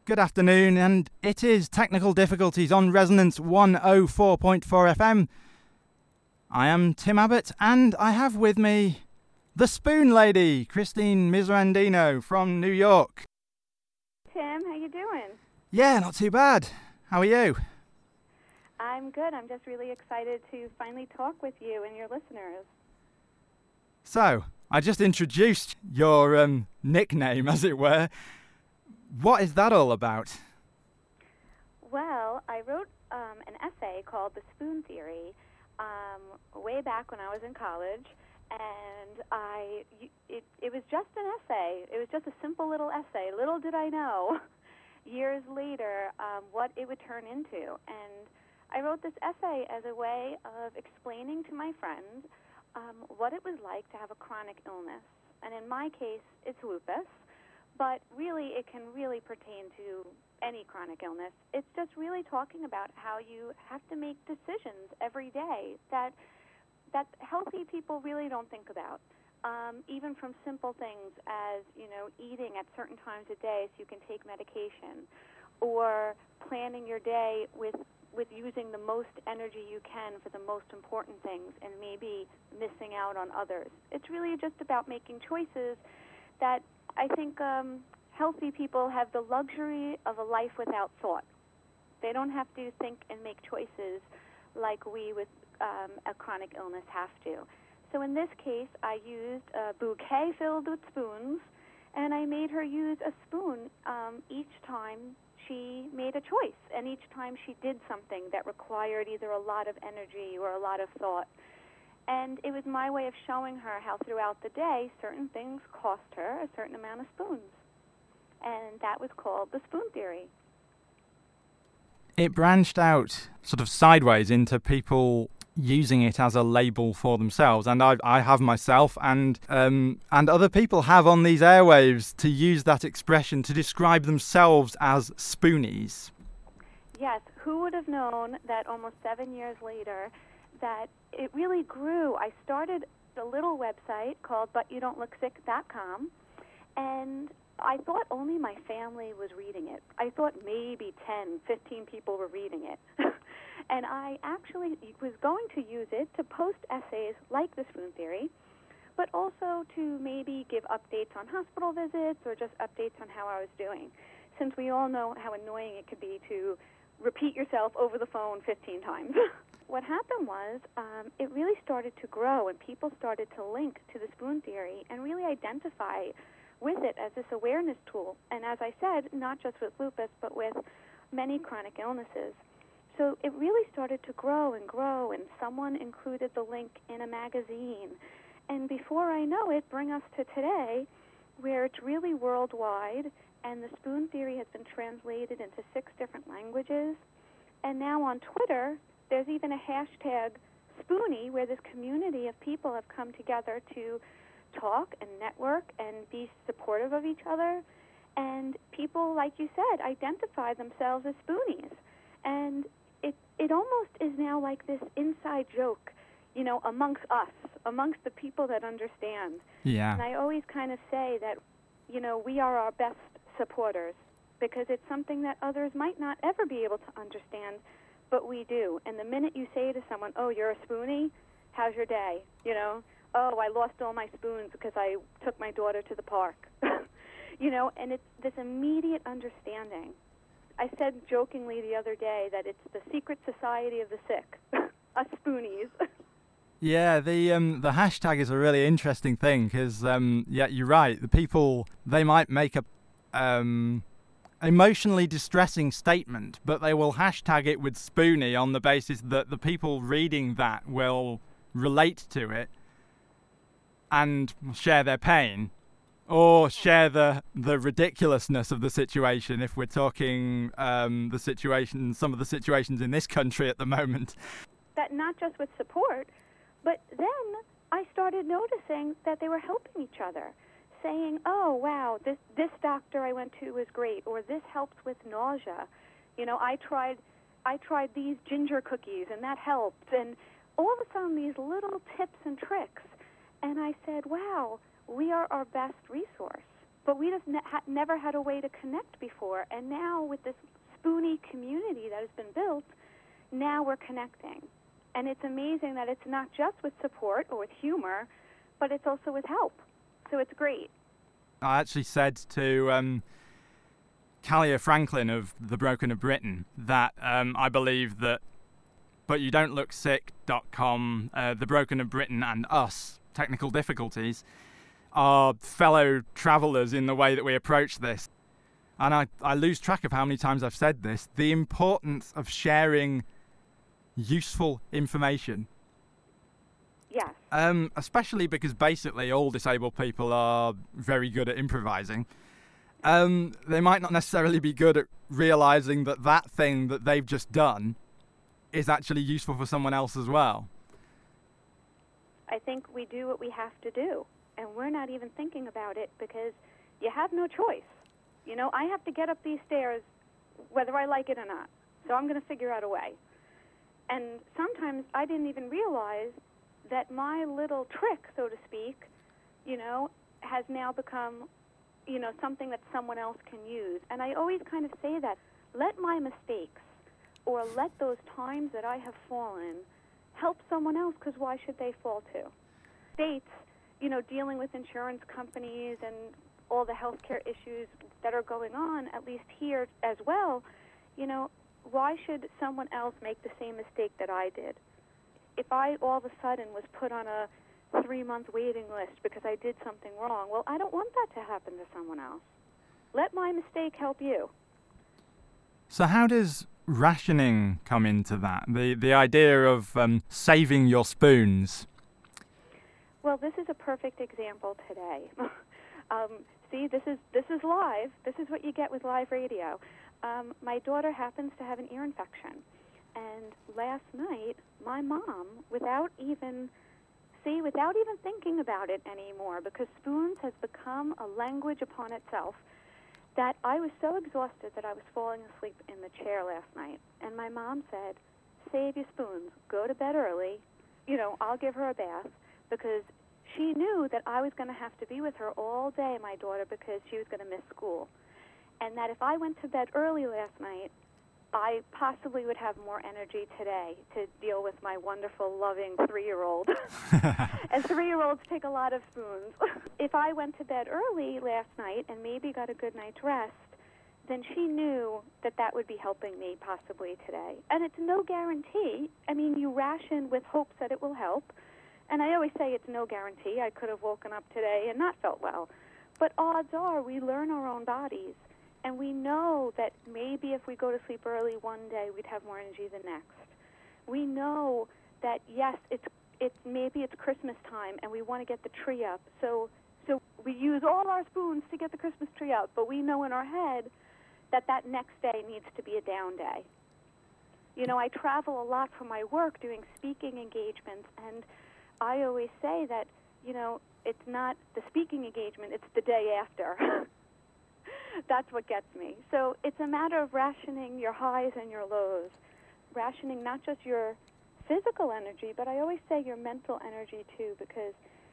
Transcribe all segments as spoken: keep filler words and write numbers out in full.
Good afternoon, and it is Technical Difficulties on Resonance one oh four point four F M. I am Tim Abbott, and I have with me the Spoon Lady, Christine Miserandino from New York. Tim, how you doing? Yeah, not too bad. How are you? I'm good. I'm just really excited to finally talk with you and your listeners. So, I just introduced your um, nickname, as it were. What is that all about? Well, I wrote um, an essay called The Spoon Theory um, way back when I was in college, and I it, it was just an essay. It was just a simple little essay. Little did I know, years later, um, what it would turn into. And I wrote this essay as a way of explaining to my friends um, what it was like to have a chronic illness. And in my case, it's lupus. But really, it can really pertain to any chronic illness. It's just really talking about how you have to make decisions every day that that healthy people really don't think about. Um, even from simple things as, you know, eating at certain times a day so you can take medication, or planning your day with with using the most energy you can for the most important things and maybe missing out on others. It's really just about making choices that I think um, healthy people have the luxury of a life without thought. They don't have to think and make choices like we with um, a chronic illness have to. So in this case, I used a bouquet filled with spoons, and I made her use a spoon um, each time she made a choice, and each time she did something that required either a lot of energy or a lot of thought. And it was my way of showing her how throughout the day certain things cost her a certain amount of spoons. And that was called the Spoon Theory. It branched out sort of sideways into people using it as a label for themselves. And I, I have myself, and um, and other people have on these airwaves, to use that expression to describe themselves as spoonies. Yes, who would have known that almost seven years later that it really grew. I started a little website called but you don't look sick dot com, and I thought only my family was reading it. I thought maybe ten, fifteen people were reading it. And I actually was going to use it to post essays like The Spoon Theory, but also to maybe give updates on hospital visits or just updates on how I was doing, since we all know how annoying it could be to repeat yourself over the phone fifteen times. What happened was um, it really started to grow, and people started to link to the Spoon Theory and really identify with it as this awareness tool. And as I said, not just with lupus, but with many chronic illnesses. So it really started to grow and grow, and someone included the link in a magazine. And before I know it, bring us to today, where it's really worldwide, and the Spoon Theory has been translated into six different languages. And now on Twitter, there's even a hashtag Spoonie, where this community of people have come together to talk and network and be supportive of each other. And people, like you said, identify themselves as spoonies. And it it almost is now like this inside joke, you know, amongst us, amongst the people that understand. Yeah. And I always kind of say that, you know, we are our best supporters, because it's something that others might not ever be able to understand, but we do. And the minute you say to someone, oh, you're a spoonie, how's your day? You know, oh, I lost all my spoons because I took my daughter to the park. You know, and it's this immediate understanding. I said jokingly the other day that it's the secret society of the sick, us spoonies. Yeah, the um, the hashtag is a really interesting thing, because um, yeah, you're right. The people, they might make a um, emotionally distressing statement, but they will hashtag it with Spoonie on the basis that the people reading that will relate to it and share their pain, or share the the ridiculousness of the situation, if we're talking um, the situation, some of the situations in this country at the moment. That not just with support, but then I started noticing that they were helping each other, saying, oh, wow, this, this doctor I went to was great, or this helped with nausea. You know, I tried I tried these ginger cookies, and that helped. And all of a sudden, these little tips and tricks. And I said, wow, we are our best resource. but we just ne- ha- never had a way to connect before. And now with this Spoonie community that has been built, now we're connecting. And it's amazing that it's not just with support or with humor, but it's also with help. So it's great. I actually said to um, Callia Franklin of The Broken of Britain that um, I believe that but you don't look sick dot com, uh, The Broken of Britain and us, Technical Difficulties, are fellow travellers in the way that we approach this. And I, I lose track of how many times I've said this, the importance of sharing useful information. Yes. Um, especially because basically all disabled people are very good at improvising. Um, they might not necessarily be good at realising that that thing that they've just done is actually useful for someone else as well. I think we do what we have to do, and we're not even thinking about it because you have no choice. You know, I have to get up these stairs whether I like it or not, so I'm going to figure out a way. And sometimes I didn't even realize that my little trick, so to speak, you know, has now become, you know, something that someone else can use. And I always kind of say that, let my mistakes or let those times that I have fallen help someone else, because why should they fall too? States, you know, dealing with insurance companies and all the healthcare issues that are going on, at least here as well, you know, why should someone else make the same mistake that I did? If I all of a sudden was put on a three-month waiting list because I did something wrong, well, I don't want that to happen to someone else. Let my mistake help you. So how does rationing come into that? The the idea of um, saving your spoons? Well, this is a perfect example today. um, see, this is this is live. This is what you get with live radio. Um, my daughter happens to have an ear infection. And last night, my mom, without even, see, without even thinking about it anymore, because spoons has become a language upon itself, that I was so exhausted that I was falling asleep in the chair last night. And my mom said, save your spoons, go to bed early, you know, I'll give her a bath, because she knew that I was going to have to be with her all day, my daughter, because she was going to miss school. And that if I went to bed early last night, I possibly would have more energy today to deal with my wonderful, loving three-year-old. And three-year-olds take a lot of spoons. If I went to bed early last night and maybe got a good night's rest, then she knew that that would be helping me possibly today. And it's no guarantee. I mean, you ration with hopes that it will help. And I always say it's no guarantee. I could have woken up today and not felt well. But odds are we learn our own bodies. And we know that maybe if we go to sleep early one day, we'd have more energy the next. We know that, yes, it's it's maybe it's Christmas time and we want to get the tree up. So so we use all our spoons to get the Christmas tree up, but we know in our head that that next day needs to be a down day. You know, I travel a lot for my work doing speaking engagements, and I always say that, you know, it's not the speaking engagement, it's the day after. That's what gets me. So it's a matter of rationing your highs and your lows, rationing not just your physical energy, but I always say your mental energy too, because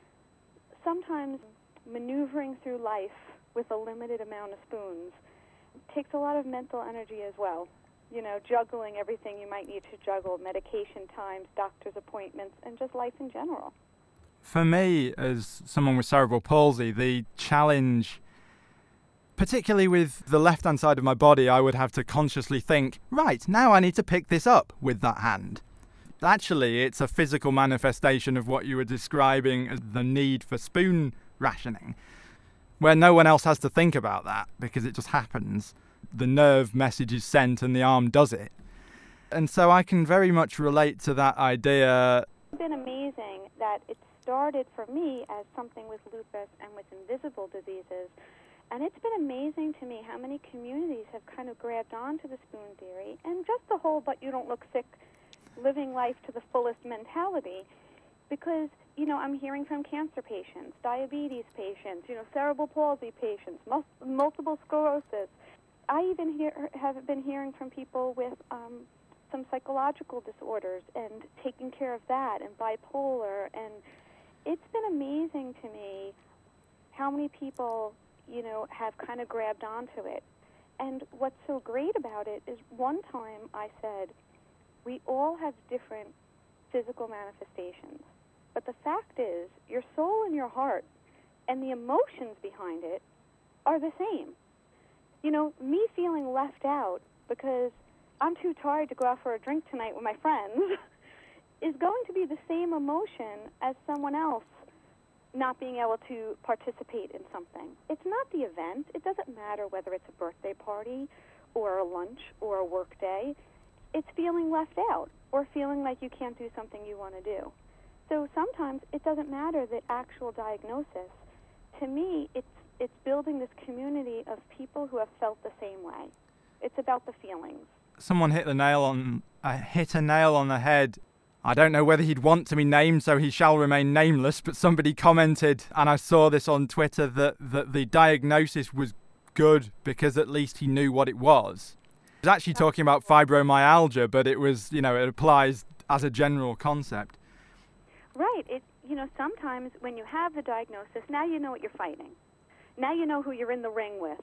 sometimes maneuvering through life with a limited amount of spoons takes a lot of mental energy as well. You know, juggling everything you might need to juggle, medication times, doctor's appointments, and just life in general. For me, as someone with cerebral palsy, the challenge, particularly with the left-hand side of my body, I would have to consciously think, right, now I need to pick this up with that hand. Actually, it's a physical manifestation of what you were describing as the need for spoon rationing, where no one else has to think about that because it just happens. The nerve message is sent and the arm does it. And so I can very much relate to that idea. It's been amazing that it started for me as something with lupus and with invisible diseases. And it's been amazing to me how many communities have kind of grabbed onto the spoon theory and just the whole but you don't look sick, living life to the fullest mentality. Because, you know, I'm hearing from cancer patients, diabetes patients, you know, cerebral palsy patients, mus- multiple sclerosis. I even hear, have been hearing from people with um, some psychological disorders and taking care of that, and bipolar. And it's been amazing to me how many people, you know, have kind of grabbed onto it. And what's so great about it is one time I said, we all have different physical manifestations. But the fact is, your soul and your heart and the emotions behind it are the same. You know, me feeling left out because I'm too tired to go out for a drink tonight with my friends is going to be the same emotion as someone else not being able to participate in something. It's not the event. It doesn't matter whether it's a birthday party or a lunch or a work day. It's feeling left out or feeling like you can't do something you want to do. So sometimes it doesn't matter the actual diagnosis. To me, it's it's building this community of people who have felt the same way. It's about the feelings. Someone hit the nail on uh, hit a nail on the head. I don't know whether he'd want to be named, so he shall remain nameless, but somebody commented, and I saw this on Twitter, that, that the diagnosis was good because at least he knew what it was. He was actually talking about fibromyalgia, but it was, you know, it applies as a general concept. Right. It, you know, sometimes when you have the diagnosis, now you know what you're fighting. Now you know who you're in the ring with.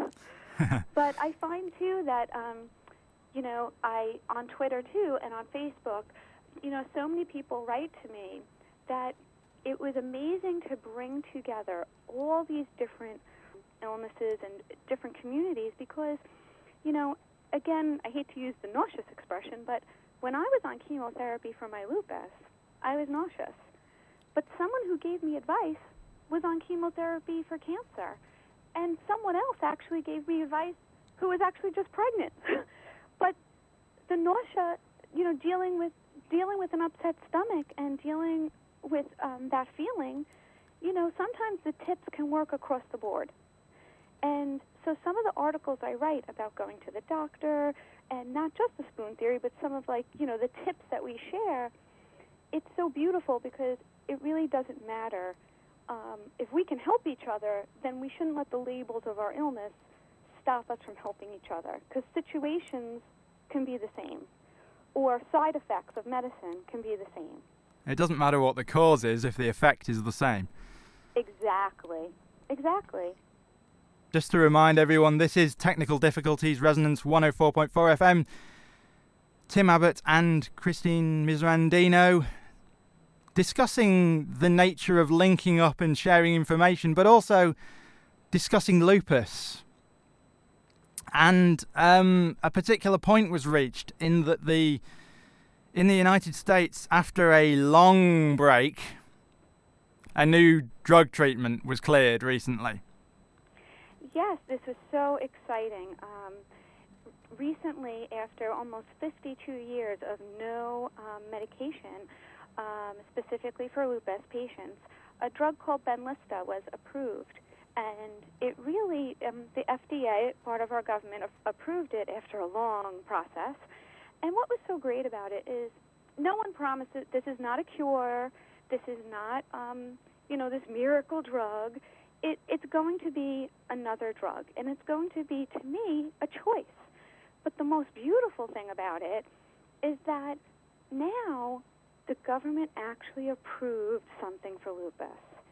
But I find, too, that, um, you know, I on Twitter, too, and on Facebook, you know, so many people write to me that it was amazing to bring together all these different illnesses and different communities because, you know, again, I hate to use the nauseous expression, but when I was on chemotherapy for my lupus, I was nauseous. But someone who gave me advice was on chemotherapy for cancer. And someone else actually gave me advice who was actually just pregnant. But the nausea, you know, dealing with dealing with an upset stomach and dealing with um, that feeling, you know, sometimes the tips can work across the board. And so some of the articles I write about going to the doctor, and not just the spoon theory, but some of, like, you know, the tips that we share, it's so beautiful because it really doesn't matter. Um, if we can help each other, then we shouldn't let the labels of our illness stop us from helping each other, because situations can be the same, or side effects of medicine can be the same. It doesn't matter what the cause is if the effect is the same. Exactly. Exactly. Just to remind everyone, this is Technical Difficulties, Resonance one oh four point four F M. Tim Abbott and Christine Miserandino discussing the nature of linking up and sharing information, but also discussing lupus. And um, a particular point was reached in that the in the United States, after a long break, a new drug treatment was cleared recently. Yes, this is so exciting. Um, recently, after almost fifty-two years of no um, medication, um, specifically for lupus patients, a drug called Benlysta was approved. And it really, um, the F D A, part of our government, a- approved it after a long process. And what was so great about it is no one promises, this is not a cure, this is not, um, you know, this miracle drug. It, it's going to be another drug, and it's going to be, to me, a choice. But the most beautiful thing about it is that now the government actually approved something for lupus.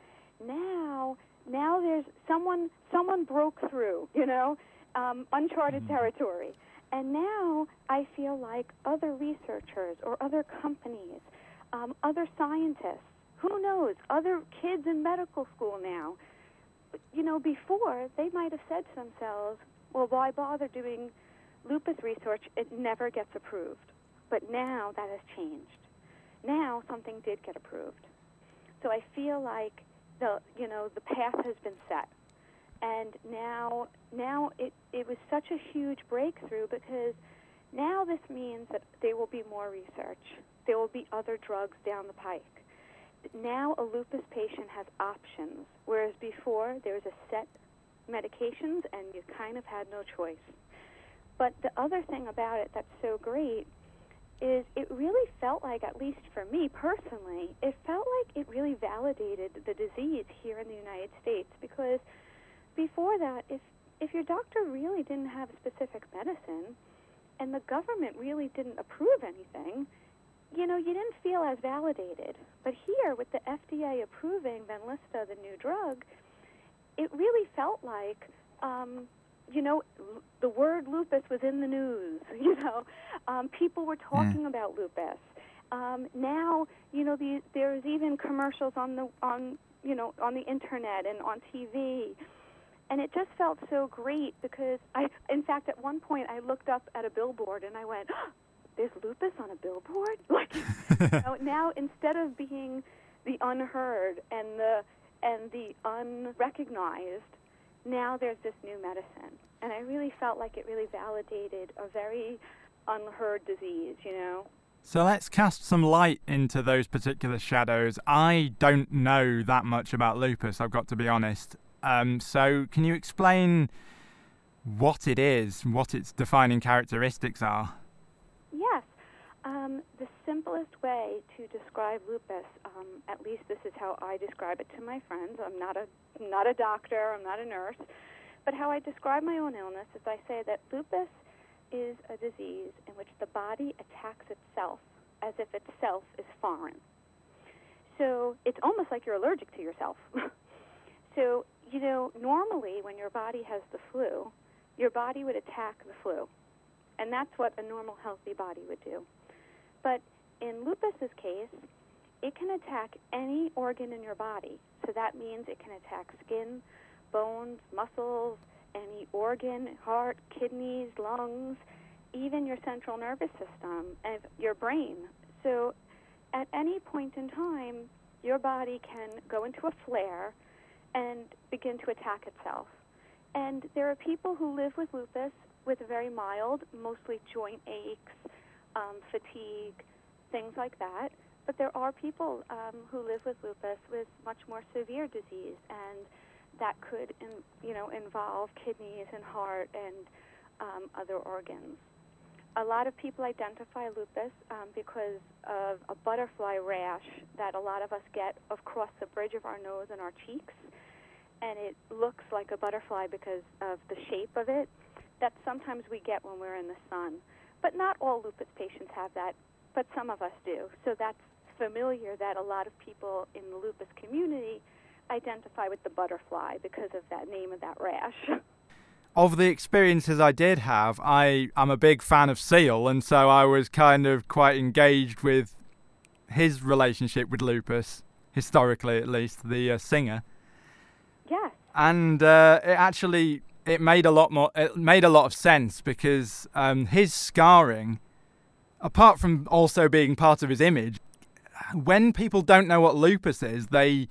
Now, now there's someone, someone broke through, you know, um, uncharted mm-hmm. territory. And now I feel like other researchers or other companies, um, other scientists, who knows, other kids in medical school now, you know, before they might have said to themselves, well, why bother doing lupus research? It never gets approved. But now that has changed. Now something did get approved. So I feel like the, you know, the path has been set. And now, now it, it was such a huge breakthrough because now this means that there will be more research. There will be other drugs down the pike. Now a lupus patient has options, whereas before there was a set medications and you kind of had no choice. But the other thing about it that's so great is it really felt like, at least for me personally, it felt like it really validated the disease here in the United States, because before that, if if your doctor really didn't have a specific medicine and the government really didn't approve anything, you know, you didn't feel as validated. But here, with the F D A approving Benlysta, the new drug, it really felt like, um, you know, l- the word lupus was in the news. You know, um, people were talking Mm. about lupus. Um, now, you know, the, there's even commercials on the on you know on the internet and on T V, and it just felt so great because I, in fact, at one point I looked up at a billboard and I went, oh, "There's lupus on a billboard!" Like, you know, now instead of being the unheard and the and the unrecognized, now there's this new medicine, and I really felt like it really validated a very unheard disease. You know. So let's cast some light into those particular shadows. I don't know that much about lupus, I've got to be honest. Um, so can you explain what it is, what its defining characteristics are? Yes. Um, the simplest way to describe lupus, um, at least this is how I describe it to my friends. I'm not a not a doctor, I'm not a nurse, but how I describe my own illness is I say that lupus is a disease in which the body attacks itself as if itself is foreign. So it's almost like you're allergic to yourself. So, you know, normally when your body has the flu, your body would attack the flu. And that's what a normal, healthy body would do. But in lupus's case, it can attack any organ in your body. So that means it can attack skin, bones, muscles, any organ, heart, kidneys, lungs, even your central nervous system and your brain. So at any point in time, your body can go into a flare and begin to attack itself. And there are people who live with lupus with very mild, mostly joint aches, um, fatigue, things like that. But there are people um, who live with lupus with much more severe disease, and that could, in, you know, involve kidneys and heart and um, other organs. A lot of people identify lupus um, because of a butterfly rash that a lot of us get across the bridge of our nose and our cheeks, and it looks like a butterfly because of the shape of it. That sometimes we get when we're in the sun. But not all lupus patients have that, but some of us do. So that's familiar that a lot of people in the lupus community identify with the butterfly because of that name of that rash. Of the experiences I did have, I am a big fan of Seal, and so I was kind of quite engaged with his relationship with lupus, historically at least, the uh, singer. Yes. And uh, it actually, it made a lot more, it made a lot of sense because um, his scarring, apart from also being part of his image, when people don't know what lupus is, they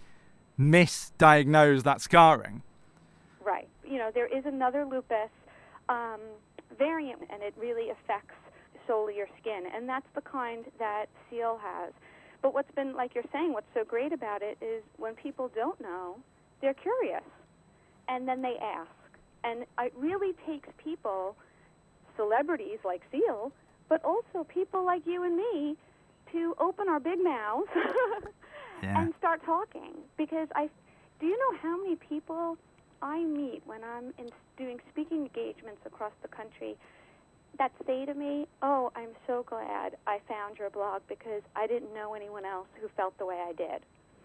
misdiagnose that scarring. Right. You know, there is another lupus um, variant, and it really affects solely your skin, and that's the kind that Seal has. But what's been, like you're saying, what's so great about it is when people don't know, they're curious, and then they ask. And it really takes people, celebrities like Seal, but also people like you and me, to open our big mouths Yeah. and start talking. Because I, do you know how many people I meet when I'm in doing speaking engagements across the country that say to me, "Oh, I'm so glad I found your blog because I didn't know anyone else who felt the way I did."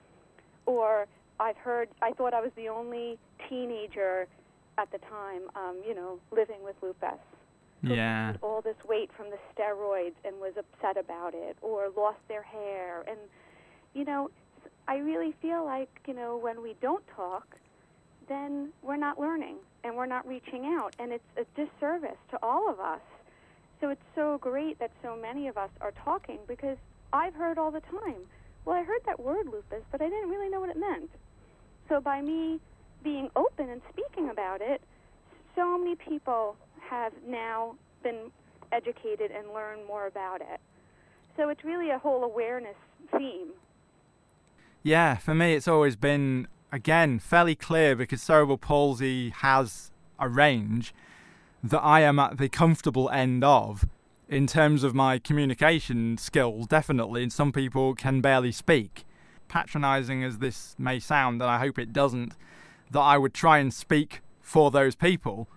Or I've heard, I thought I was the only teenager at the time, um, you know, living with lupus. Who Yeah. gained all this weight from the steroids and was upset about it, or lost their hair. And, you know, I really feel like, you know, when we don't talk, then we're not learning and we're not reaching out, and it's a disservice to all of us. So it's so great that so many of us are talking, because I've heard all the time, well, I heard that word lupus, but I didn't really know what it meant. So by me being open and speaking about it, so many people have now been educated and learned more about it. So it's really a whole awareness theme. Yeah, for me it's always been, again, fairly clear, because cerebral palsy has a range that I am at the comfortable end of in terms of my communication skills, definitely, and some people can barely speak. Patronising as this may sound, and I hope it doesn't, that I would try and speak for those people.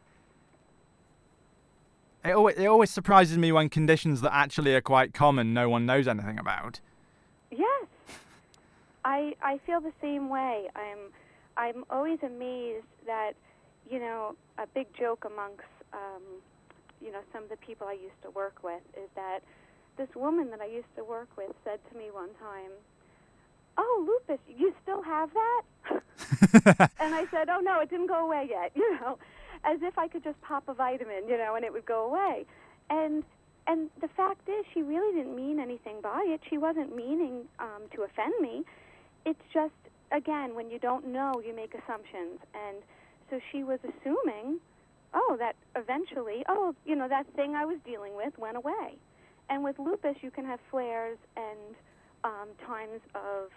It always, it always surprises me when conditions that actually are quite common no one knows anything about. Yes. I I feel the same way. I'm I'm always amazed that, you know, a big joke amongst, um, you know, some of the people I used to work with is that this woman that I used to work with said to me one time, "Oh, lupus, you still have that?" And I said, "Oh, no, it didn't go away yet," you know, as if I could just pop a vitamin, you know, and it would go away. And and the fact is, she really didn't mean anything by it. She wasn't meaning um, to offend me. It's just, again, when you don't know, you make assumptions. And so she was assuming, oh, that eventually, oh, you know, that thing I was dealing with went away. And with lupus, you can have flares and um, times of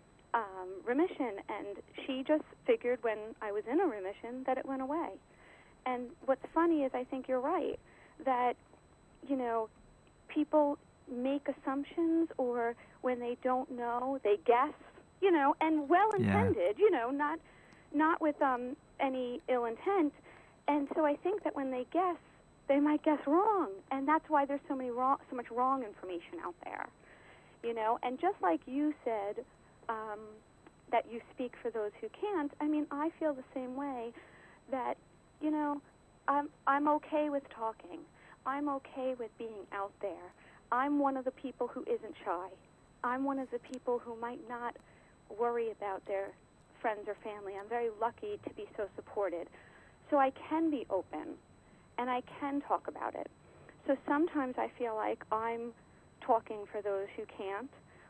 um, remission. And she just figured when I was in a remission that it went away. And what's funny is I think you're right, that, you know, people make assumptions, or when they don't know, they guess, you know, and well-intended, yeah. you know, not not with um, any ill intent. And so I think that when they guess, they might guess wrong, and that's why there's so many wrong, so much wrong information out there, you know. And just like you said, um, that you speak for those who can't. I mean, I feel the same way. That, you know, I'm I'm okay with talking. I'm okay with being out there. I'm one of the people who isn't shy. I'm one of the people who might not worry about their friends or family. I'm very lucky to be so supported. So I can be open, and I can talk about it. So sometimes I feel like I'm talking for those who can't,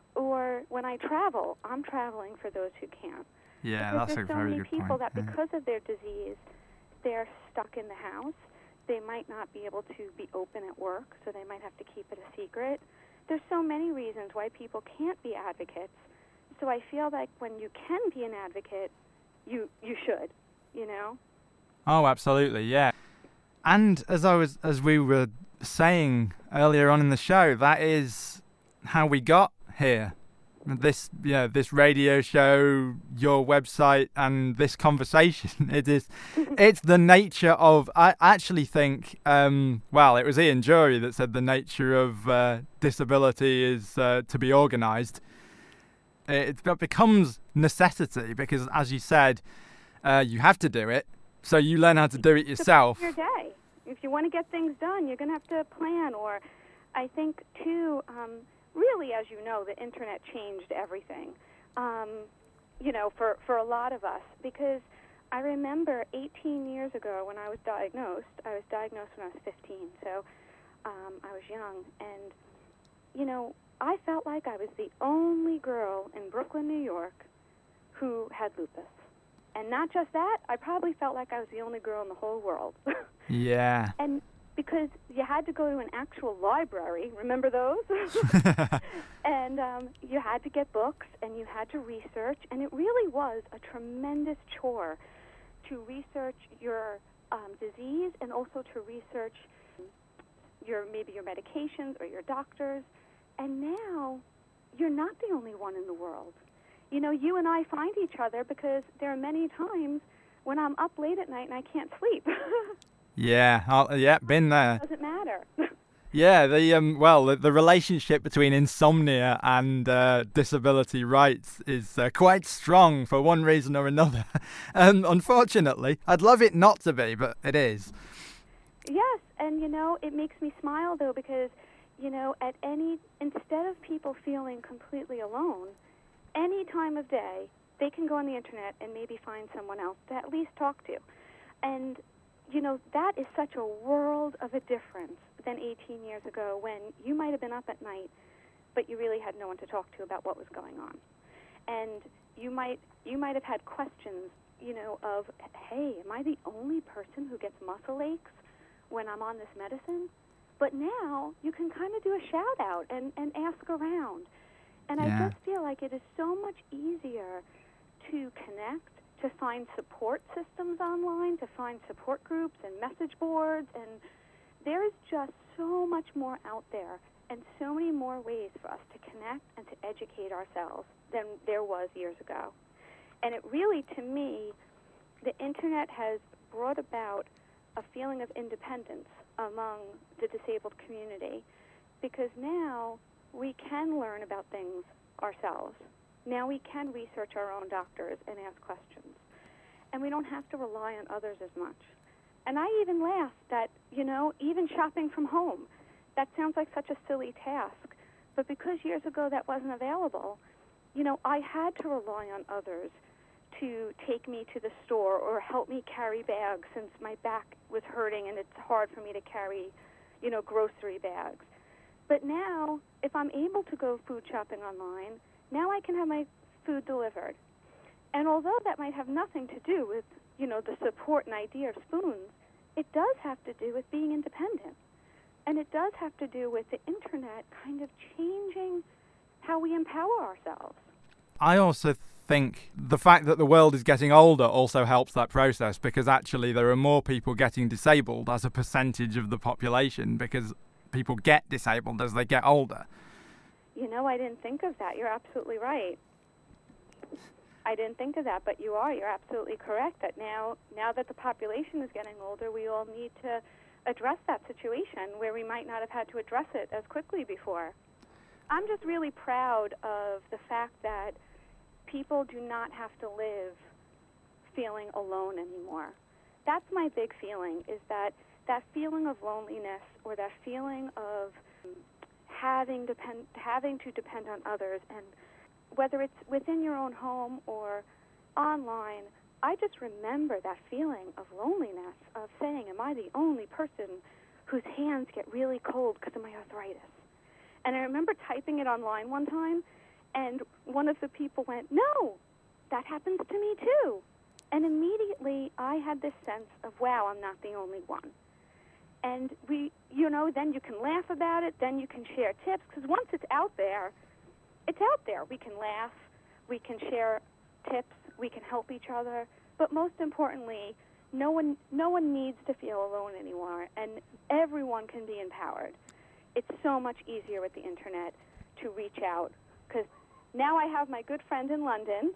or when I travel, I'm traveling for those who can't. Yeah, because that's there's a so very many good people point. that Yeah. because of their disease, they're stuck in the house. They might not be able to be open at work, so they might have to keep it a secret. There's so many reasons why people can't be advocates. So I feel like when you can be an advocate, you you should, you know? Oh, absolutely, yeah. And as I was, as we were saying earlier on in the show, that is how we got here. This, yeah, this radio show, your website, and this conversation. It is, it's the nature of. I actually think, um, well, it was Ian Jury that said the nature of uh, disability is uh, to be organised. It, it becomes necessity because, as you said, uh, you have to do it. So you learn how to do it yourself. Your day. If you want to get things done, you're going to have to plan. Or, I think too. Um, Really, as you know, the internet changed everything, um, you know, for, for a lot of us. Because I remember eighteen years ago when I was diagnosed, I was diagnosed when I was fifteen, so um, I was young. And, you know, I felt like I was the only girl in Brooklyn, New York, who had lupus. And not just that, I probably felt like I was the only girl in the whole world. Yeah. And because you had to go to an actual library, remember those? And um, you had to get books, and you had to research, and it really was a tremendous chore to research your um, disease and also to research your maybe your medications or your doctors. And now you're not the only one in the world. You know, you and I find each other because there are many times when I'm up late at night and I can't sleep. Yeah, I'll, yeah, been there. Doesn't matter. Yeah, the um, well, the, the relationship between insomnia and uh, disability rights is uh, quite strong for one reason or another. And unfortunately, I'd love it not to be, but it is. Yes, and you know, it makes me smile though because, you know, at any instead of people feeling completely alone, any time of day they can go on the internet and maybe find someone else to at least talk to, and you know, that is such a world of a difference than eighteen years ago when you might have been up at night, but you really had no one to talk to about what was going on. And you might you might have had questions, you know, of, hey, am I the only person who gets muscle aches when I'm on this medicine? But now you can kind of do a shout out and, and ask around. And Yeah. I just feel like it is so much easier to connect, to find support systems online, to find support groups and message boards, and there is just so much more out there and so many more ways for us to connect and to educate ourselves than there was years ago. And it really, to me, the internet has brought about a feeling of independence among the disabled community because now we can learn about things ourselves. Now we can research our own doctors and ask questions. and we don't have to rely on others as much. And I even laughed that, you know, even shopping from home, that sounds like such a silly task. But because years ago that wasn't available, you know, I had to rely on others to take me to the store or help me carry bags since my back was hurting and it's hard for me to carry, you know, grocery bags. But now, if I'm able to go food shopping online, now I can have my food delivered. And although that might have nothing to do with, you know, the support and idea of spoons, it does have to do with being independent. And it does have to do with the internet kind of changing how we empower ourselves. I also think the fact that the world is getting older also helps that process, because actually there are more people getting disabled as a percentage of the population because people get disabled as they get older. You know, I didn't think of that. You're absolutely right. I didn't think of that, but you are. You're absolutely correct that now, now that the population is getting older, we all need to address that situation where we might not have had to address it as quickly before. I'm just really proud of the fact that people do not have to live feeling alone anymore. That's my big feeling, is that that feeling of loneliness or that feeling of having depend having to depend on others, and whether it's within your own home or online, I just remember that feeling of loneliness, of saying, am I the only person whose hands get really cold because of my arthritis? And I remember typing it online one time, and one of the people went, no, that happens to me too. And immediately I had this sense of, wow, I'm not the only one. And we, you know, then you can laugh about it, then you can share tips, because once it's out there, it's out there. We can laugh, we can share tips, we can help each other, but most importantly, no one, no one needs to feel alone anymore, and everyone can be empowered. It's so much easier with the internet to reach out, because now I have my good friend in London.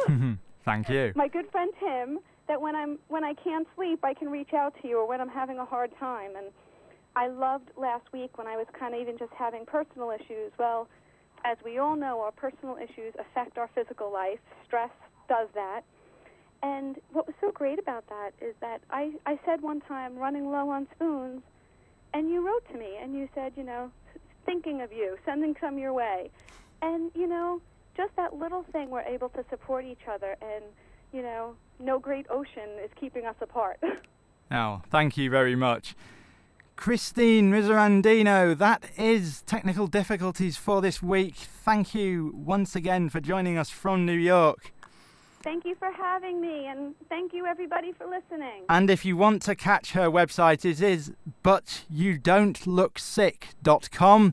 Thank you. My good friend Tim, that when I'm when I can't sleep, I can reach out to you, or when I'm having a hard time. And I loved last week when I was kind of even just having personal issues. Well, as we all know, our personal issues affect our physical life. Stress does that. And what was so great about that is that I, I said one time, running low on spoons, and you wrote to me, and you said, you know, thinking of you, sending some your way. And, you know, just that little thing, we're able to support each other, and, you know, no great ocean is keeping us apart. Oh, thank you very much. Christine Miserandino, that is Technical Difficulties for this week. Thank you once again for joining us from New York. Thank you for having me, and thank you everybody for listening. And if you want to catch her website, it is but you don't look sick dot com.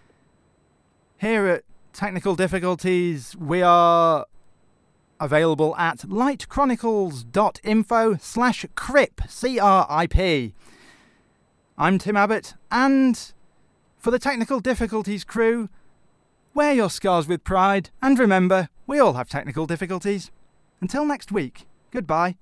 Here at Technical Difficulties, we are available at lightchronicles.info slash crip, C R I P. I'm Tim Abbott, and for the Technical Difficulties crew, wear your scars with pride, and remember, we all have technical difficulties. Until next week, goodbye.